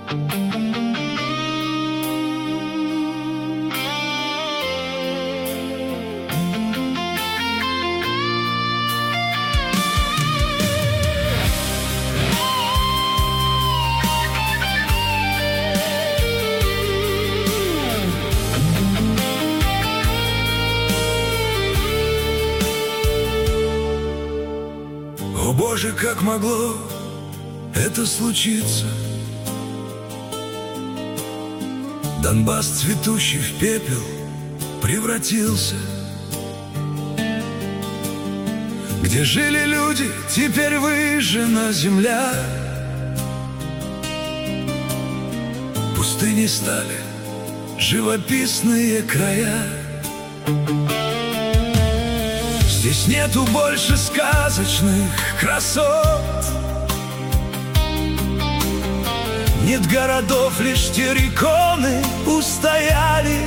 О Боже, как могло это случиться? Донбасс, цветущий в пепел, превратился. Где жили люди, теперь выжжена земля. Пустыни стали живописные края. Здесь нету больше сказочных красот. Нет городов, лишь терриконы устояли.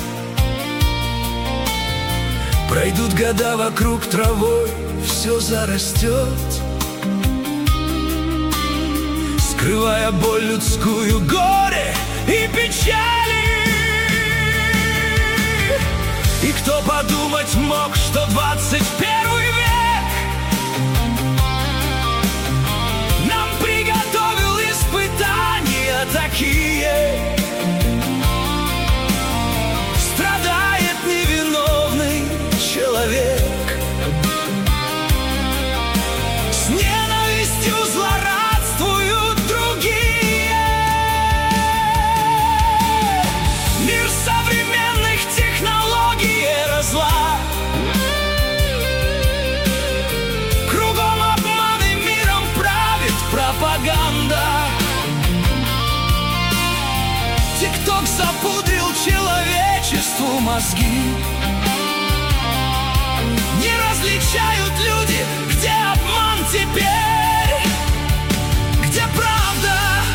Пройдут года, вокруг травой все зарастет, скрывая боль людскую, горе и печали. И кто подумать мог, что 21 век нам приготовил испытания такие. Страдает невиновный человек. С ненавистью злорадствуют другие. Мир современных технологий зла. Кругом обман и миром правит пропаганда. ТикТок запудрил человечеству мозги. Не различают люди, где обман теперь, где правда.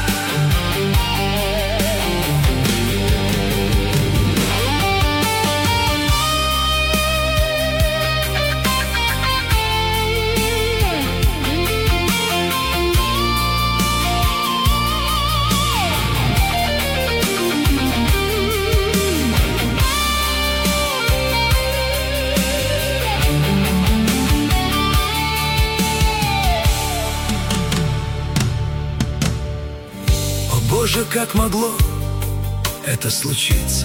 Боже, как могло это случиться?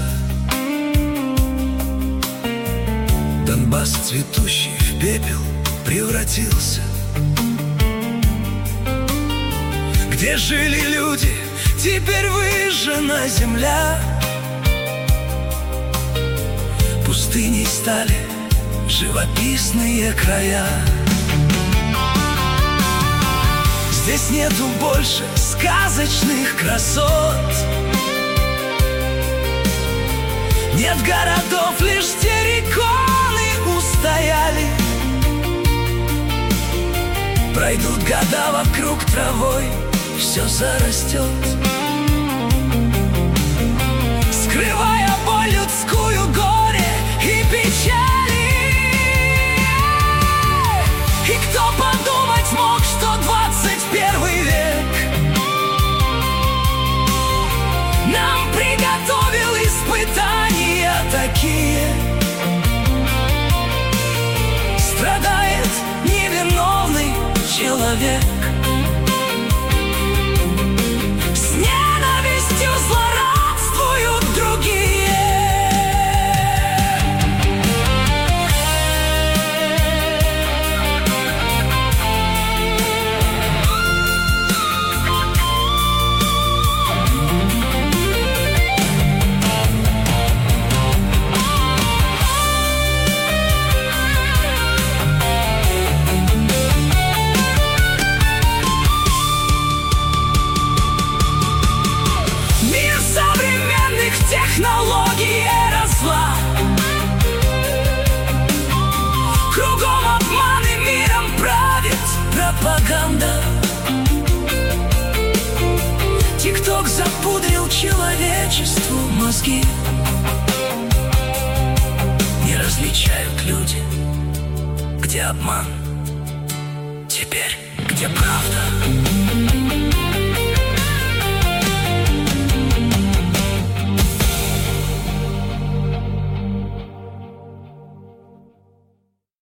Донбасс, цветущий в пепел, превратился. Где жили люди, теперь выжжена земля. Пустыней стали живописные края. Здесь нету больше сказочных красот. Нет городов, лишь терриконы устояли. Пройдут года, вокруг травой все зарастет, скрывая боль людскую, горе и печали. И кто подумать мог, что 21 век нам приготовил испытания такие. Страдает невиновный человек. С ненавистью злорадствуют другие. Технологии росла. Кругом обман и миром правит пропаганда. ТикТок запудрил человечеству мозги. Не различают люди, где обман теперь, где правда.